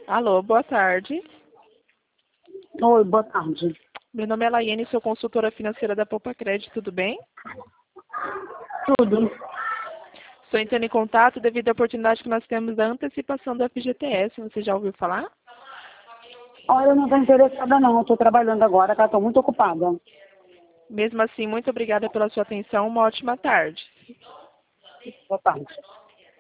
Alô, boa tarde. Oi, boa tarde. Meu nome é Laiane, sou consultora financeira da Poupa Crédito, tudo bem? Tudo. Estou entrando em contato devido à oportunidade que nós temos da antecipação do FGTS. Você já ouviu falar? Olha, eu não estou interessada não, eu estou trabalhando agora, tá? Estou muito ocupada. Mesmo assim, muito obrigada pela sua atenção. Uma ótima tarde. Boa tarde.